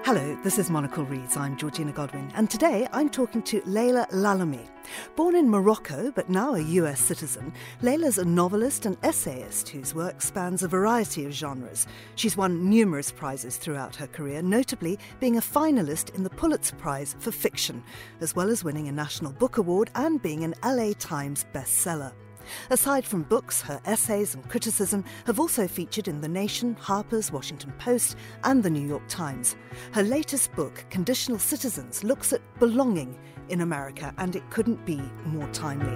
Hello, this is Monocle Reads. I'm Georgina Godwin, and today I'm talking to Leila Lalami. Born in Morocco, but now a US citizen, Leila's a novelist and essayist whose work spans a variety of genres. She's won numerous prizes throughout her career, notably being a finalist in the Pulitzer Prize for Fiction, as well as winning a National Book Award and being an LA Times bestseller. Aside from books, her essays and criticism have also featured in The Nation, Harper's, Washington Post and The New York Times. Her latest book, Conditional Citizens, looks at belonging in America, and it couldn't be more timely.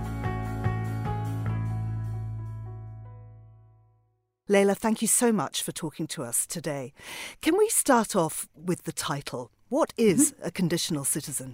Leila, thank you so much for talking to us today. Can we start off with the title? What is a conditional citizen?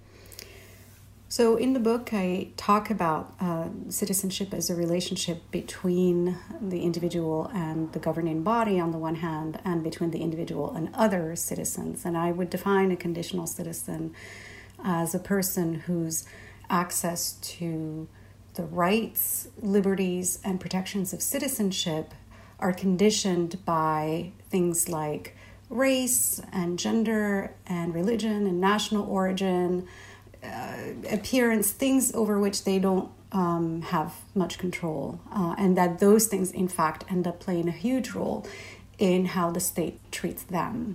So in the book, I talk about citizenship as a relationship between the individual and the governing body on the one hand, and between the individual and other citizens. And I would define a conditional citizen as a person whose access to the rights, liberties, and protections of citizenship are conditioned by things like race and gender and religion and national origin, appearance, things over which they don't have much control, and that those things, in fact, end up playing a huge role in how the state treats them.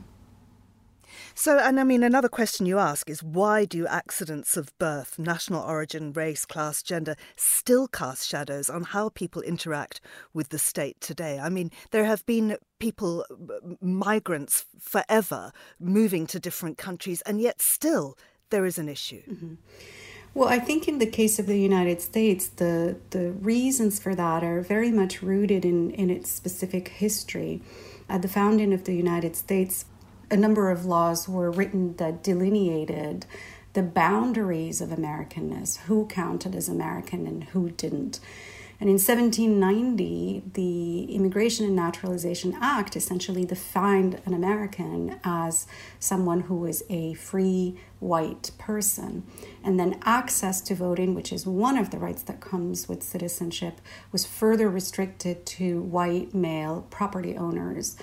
So, and I mean, another question you ask is, why do accidents of birth, national origin, race, class, gender, still cast shadows on how people interact with the state today? I mean, there have been people, migrants forever, moving to different countries, and yet still there is an issue. Mm-hmm. Well, I think in the case of the United States, the reasons for that are very much rooted in its specific history. At the founding of the United States, a number of laws were written that delineated the boundaries of Americanness, who counted as American and who didn't. And in 1790, the Immigration and Naturalization Act essentially defined an American as someone who is a free white person. And then access to voting, which is one of the rights that comes with citizenship, was further restricted to white male property owners.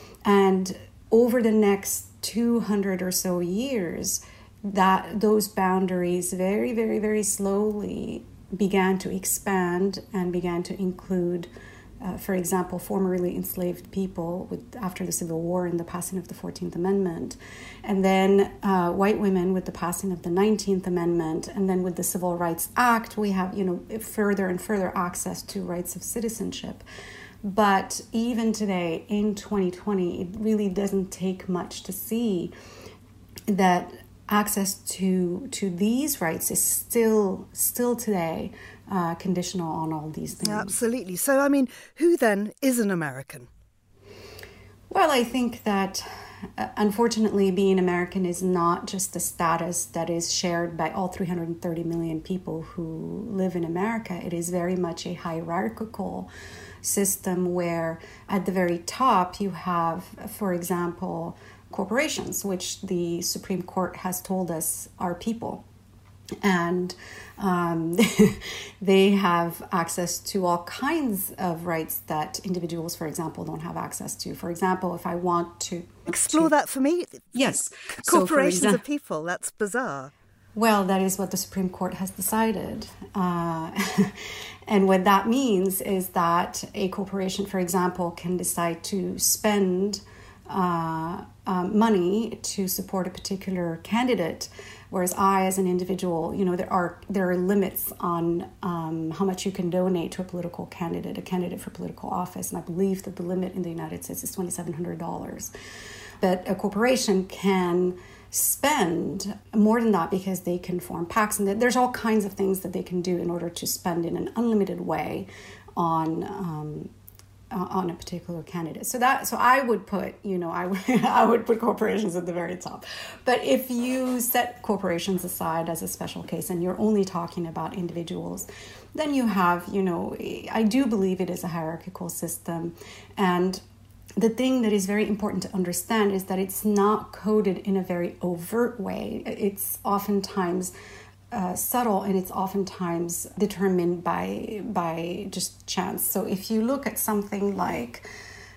And over the next 200 or so years, that those boundaries very, very, very slowly began to expand and began to include, for example, formerly enslaved people after the Civil War and the passing of the 14th Amendment, and then white women with the passing of the 19th Amendment, and then with the Civil Rights Act, we have further and further access to rights of citizenship. But even today, in 2020, it really doesn't take much to see that access to these rights is still today conditional on all these things. Absolutely. So, I mean, who then is an American? Well, I think that unfortunately being American is not just a status that is shared by all 330 million people who live in America. It is very much a hierarchical system where at the very top you have, for example, corporations, which the Supreme Court has told us are people. And they have access to all kinds of rights that individuals, for example, don't have access to. For example, if I want to... Explore that for me. Yes. Corporations are people. That's bizarre. Well, that is what the Supreme Court has decided. And what that means is that a corporation, for example, can decide to spend money to support a particular candidate, whereas I, as an individual, there are limits on how much you can donate to a candidate for political office, and I believe that the limit in the United States is $2,700. But a corporation can spend more than that because they can form PACs, and there's all kinds of things that they can do in order to spend in an unlimited way on a particular candidate. So I would put, I would put corporations at the very top. But if you set corporations aside as a special case and you're only talking about individuals, then you have, I do believe it is a hierarchical system. And the thing that is very important to understand is that it's not coded in a very overt way. It's oftentimes subtle, and it's oftentimes determined by just chance. So if you look at something like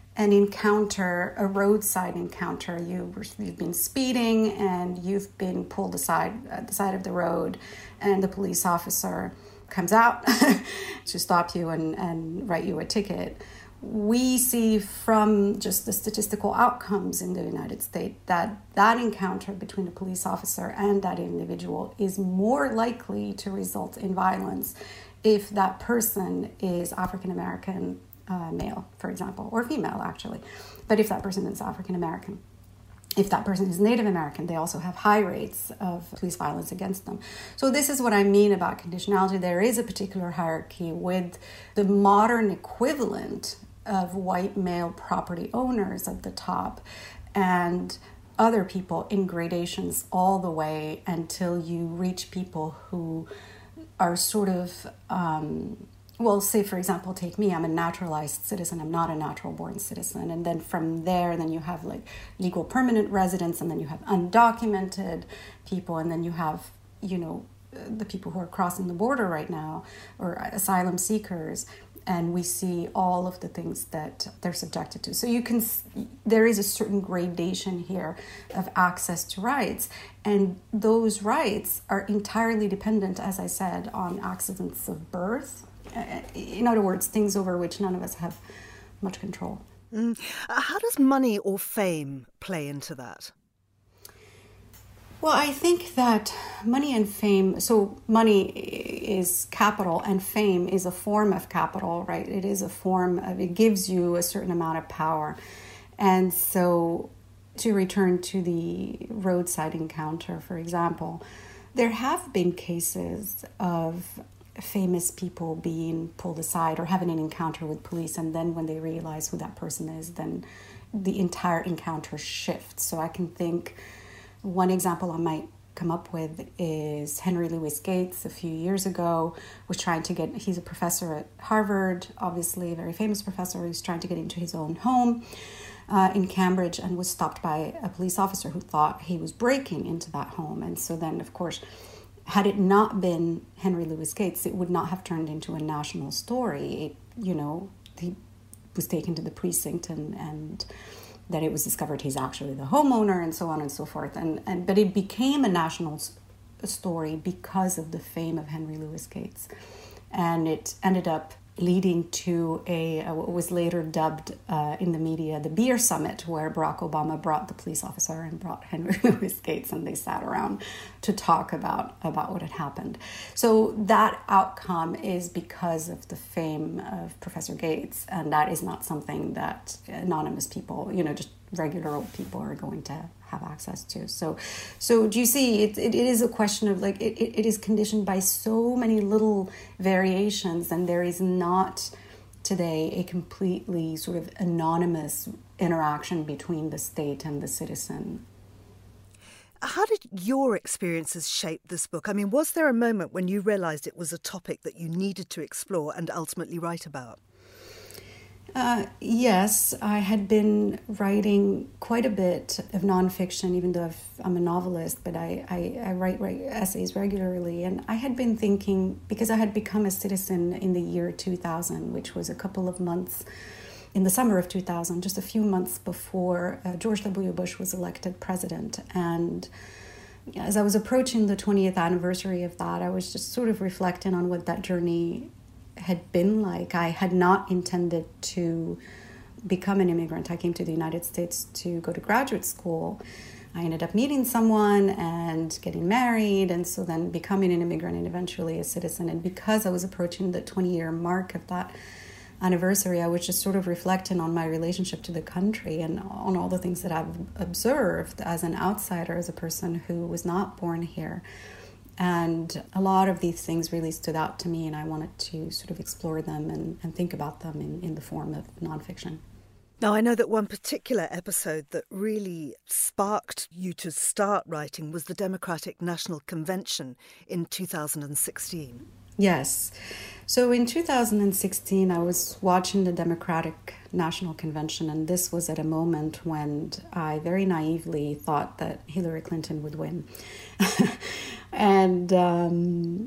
an encounter, a roadside encounter. You've been speeding and you've been pulled aside at the side of the road, and the police officer comes out to stop you and write you a ticket. We see from just the statistical outcomes in the United States that encounter between a police officer and that individual is more likely to result in violence if that person is African American male, for example, or female actually. But if that person is African American, if that person is Native American, they also have high rates of police violence against them. So this is what I mean about conditionality. There is a particular hierarchy with the modern equivalent of white male property owners at the top and other people in gradations all the way until you reach people who are sort of, well, say, for example, take me, I'm a naturalized citizen, I'm not a natural born citizen. And then from there, then you have like legal permanent residents, and then you have undocumented people, and then you have, you know, the people who are crossing the border right now, or asylum seekers. And we see all of the things that they're subjected to. So there is a certain gradation here of access to rights. And those rights are entirely dependent, as I said, on accidents of birth. In other words, things over which none of us have much control. How does money or fame play into that? Well, I think that money and fame, so money is capital and fame is a form of capital, right? It is a form of, it gives you a certain amount of power. And so to return to the roadside encounter, for example, there have been cases of famous people being pulled aside or having an encounter with police, and then when they realize who that person is, then the entire encounter shifts. So I can think one example I might come up with is Henry Louis Gates a few years ago was trying to get, he's a professor at Harvard, obviously a very famous professor, he's trying to get into his own home in Cambridge and was stopped by a police officer who thought he was breaking into that home. And so then, of course, had it not been Henry Louis Gates, it would not have turned into a national story. He was taken to the precinct and that it was discovered he's actually the homeowner and so on and so forth. But it became a national story because of the fame of Henry Louis Gates. And it ended up leading to what was later dubbed in the media the beer summit, where Barack Obama brought the police officer and brought Henry Louis Gates, and they sat around to talk about what had happened. So that outcome is because of the fame of Professor Gates, and that is not something that anonymous people, just regular old people are going to have access to. So do you see, it is a question of like, it is conditioned by so many little variations, and there is not today a completely sort of anonymous interaction between the state and the citizen. How did your experiences shape this book? I mean, was there a moment when you realised it was a topic that you needed to explore and ultimately write about? Yes, I had been writing quite a bit of nonfiction, even though I'm a novelist, but I write essays regularly. And I had been thinking, because I had become a citizen in the year 2000, which was a couple of months in the summer of 2000, just a few months before George W. Bush was elected president. And as I was approaching the 20th anniversary of that, I was just sort of reflecting on what that journey had been like. I had not intended to become an immigrant. I came to the United States to go to graduate school. I ended up meeting someone and getting married, and so then becoming an immigrant and eventually a citizen. And because I was approaching the 20-year mark of that anniversary, I was just sort of reflecting on my relationship to the country and on all the things that I've observed as an outsider, as a person who was not born here. And a lot of these things really stood out to me, and I wanted to sort of explore them and think about them in the form of nonfiction. Now, I know that one particular episode that really sparked you to start writing was the Democratic National Convention in 2016. Yes. So in 2016, I was watching the Democratic National Convention, and this was at a moment when I very naively thought that Hillary Clinton would win. And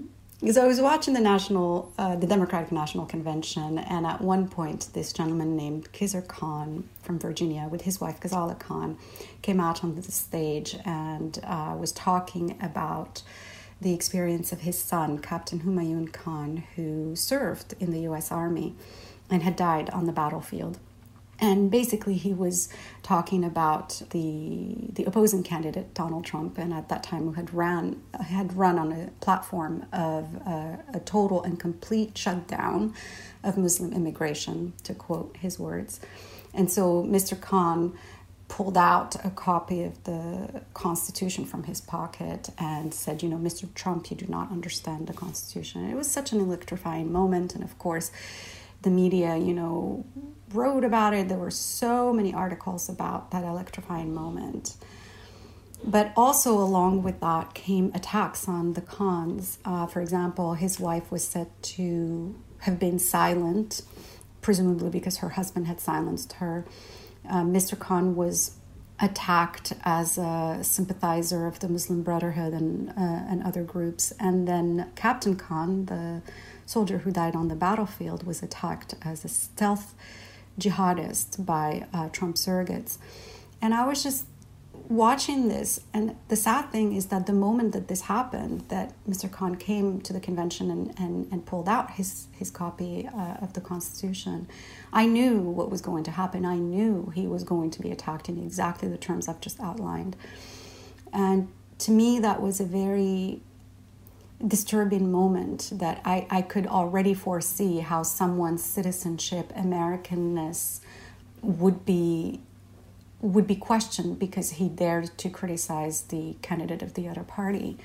Because I was watching the Democratic National Convention, and at one point, this gentleman named Khizr Khan from Virginia, with his wife Ghazala Khan, came out on the stage and was talking about the experience of his son, Captain Humayun Khan, who served in the U.S. Army and had died on the battlefield. And basically, he was talking about the opposing candidate, Donald Trump, and at that time who had run on a platform of a total and complete shutdown of Muslim immigration, to quote his words. And so Mr. Khan pulled out a copy of the Constitution from his pocket and said, Mr. Trump, you do not understand the Constitution. And it was such an electrifying moment. And of course, the media, wrote about it. There were so many articles about that electrifying moment. But also along with that came attacks on the Khans. For example, his wife was said to have been silent, presumably because her husband had silenced her. Mr. Khan was attacked as a sympathizer of the Muslim Brotherhood and other groups. And then Captain Khan, the soldier who died on the battlefield, was attacked as a stealth jihadist by Trump surrogates. And I was just watching this, and the sad thing is that the moment that this happened, that Mr. Khan came to the convention and pulled out his copy of the Constitution, I knew what was going to happen. I knew he was going to be attacked in exactly the terms I've just outlined. And to me, that was a very disturbing moment, that I could already foresee how someone's citizenship, Americanness, would be questioned because he dared to criticize the candidate of the other party,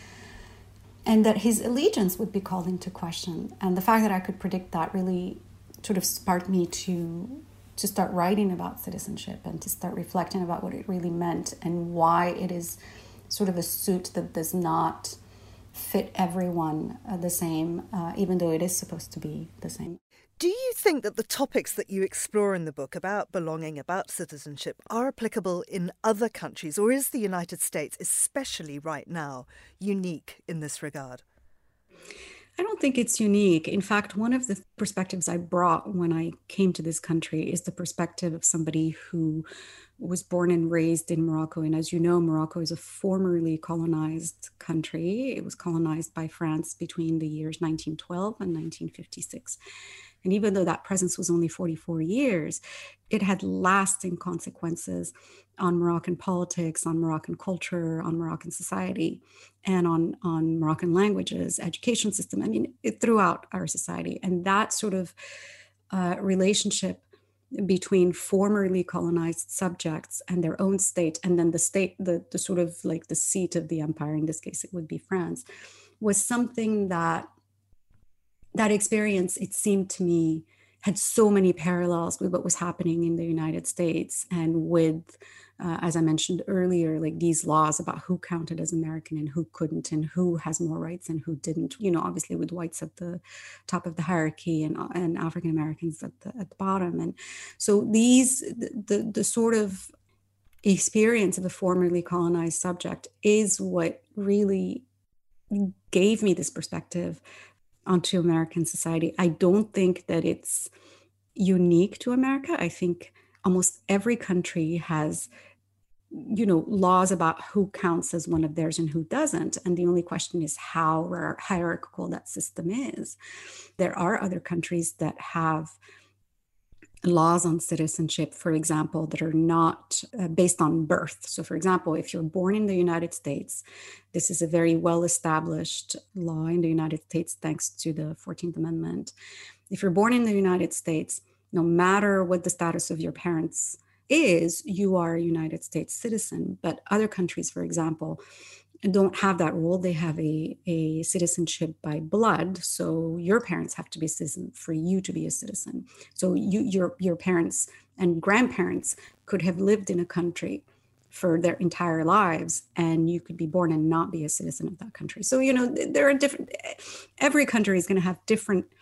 and that his allegiance would be called into question. And the fact that I could predict that really sort of sparked me to start writing about citizenship and to start reflecting about what it really meant and why it is sort of a suit that does not fit everyone the same, even though it is supposed to be the same. Do you think that the topics that you explore in the book about belonging, about citizenship, are applicable in other countries, or is the United States, especially right now, unique in this regard? I don't think it's unique. In fact, one of the perspectives I brought when I came to this country is the perspective of somebody who was born and raised in Morocco. And as you know, Morocco is a formerly colonized country. It was colonized by France between the years 1912 and 1956. And even though that presence was only 44 years, it had lasting consequences on Moroccan politics, on Moroccan culture, on Moroccan society, and on Moroccan languages, education system. I mean, throughout our society. And that sort of relationship between formerly colonized subjects and their own state, and then the state, the sort of like the seat of the empire, in this case, it would be France, was something that experience, it seemed to me, had so many parallels with what was happening in the United States and with, as I mentioned earlier, like these laws about who counted as American and who couldn't, and who has more rights and who didn't, obviously with whites at the top of the hierarchy and African Americans at the bottom. And so the sort of experience of a formerly colonized subject is what really gave me this perspective onto American society. I don't think that it's unique to America. I think almost every country has, laws about who counts as one of theirs and who doesn't. And the only question is how hierarchical that system is. There are other countries that have laws on citizenship, for example, that are not based on birth. So, for example, if you're born in the United States, this is a very well-established law in the United States, thanks to the 14th Amendment. If you're born in the United States, no matter what the status of your parents is, you are a United States citizen. But other countries, for example, don't have that rule. They have a citizenship by blood. So your parents have to be a citizen for you to be a citizen. So your parents and grandparents could have lived in a country for their entire lives, and you could be born and not be a citizen of that country. So, there are every country is going to have different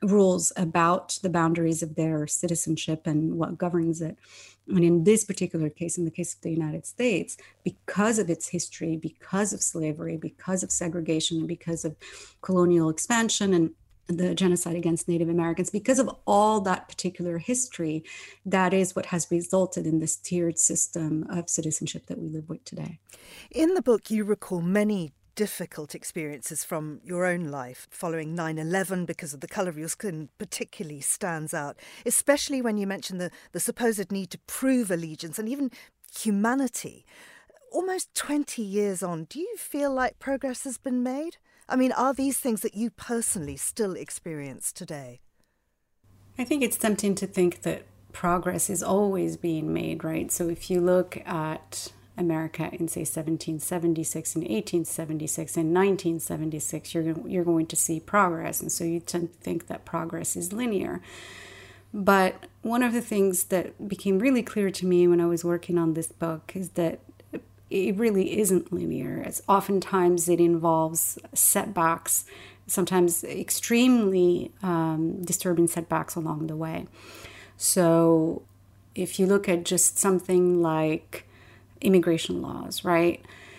rules about the boundaries of their citizenship and what governs it. And in this particular case, in the case of the United States, because of its history, because of slavery, because of segregation, because of colonial expansion and the genocide against Native Americans, because of all that particular history, that is what has resulted in this tiered system of citizenship that we live with today. In the book, you recall many difficult experiences from your own life following 9/11 because of the colour of your skin particularly stands out, especially when you mention the supposed need to prove allegiance and even humanity. Almost 20 years on, do you feel like progress has been made? I mean, are these things that you personally still experience today? I think it's tempting to think that progress is always being made, right? So if you look at America in, say, 1776 and 1876 and 1976, you're going to see progress. And so you tend to think that progress is linear. But one of the things that became really clear to me when I was working on this book is that it really isn't linear. It's oftentimes it involves setbacks, sometimes extremely disturbing setbacks along the way. So if you look at just something like immigration laws, right?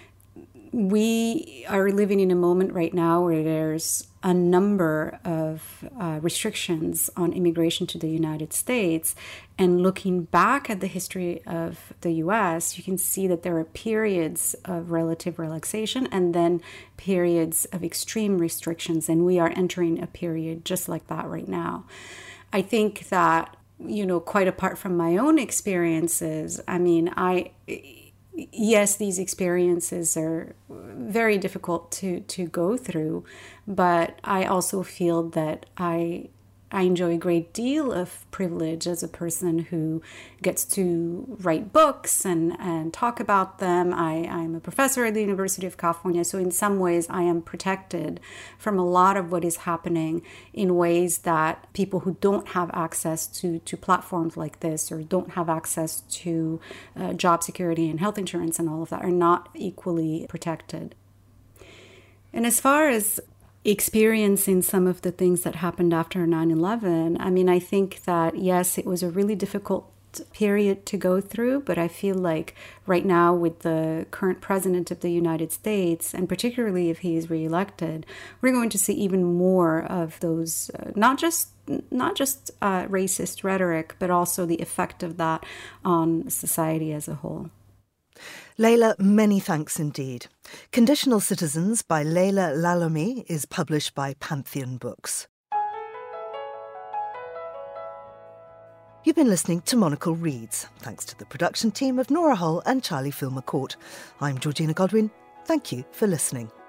We are living in a moment right now where there's a number of restrictions on immigration to the United States. And looking back at the history of the US, you can see that there are periods of relative relaxation and then periods of extreme restrictions. And we are entering a period just like that right now. I think that, quite apart from my own experiences, yes, these experiences are very difficult to go through, but I also feel that I enjoy a great deal of privilege as a person who gets to write books and talk about them. I'm a professor at the University of California, so in some ways I am protected from a lot of what is happening in ways that people who don't have access to platforms like this or don't have access to job security and health insurance and all of that are not equally protected. And as far as experiencing some of the things that happened after 9/11, I think that, yes, it was a really difficult period to go through, but I feel like right now with the current president of the United States, and particularly if he is reelected, we're going to see even more of those, not just racist rhetoric, but also the effect of that on society as a whole. Leila, many thanks indeed. Conditional Citizens by Leila Lalomie is published by Pantheon Books. You've been listening to Monocle Reads, thanks to the production team of Nora Hull and Charlie Filmer-Court. I'm Georgina Godwin. Thank you for listening.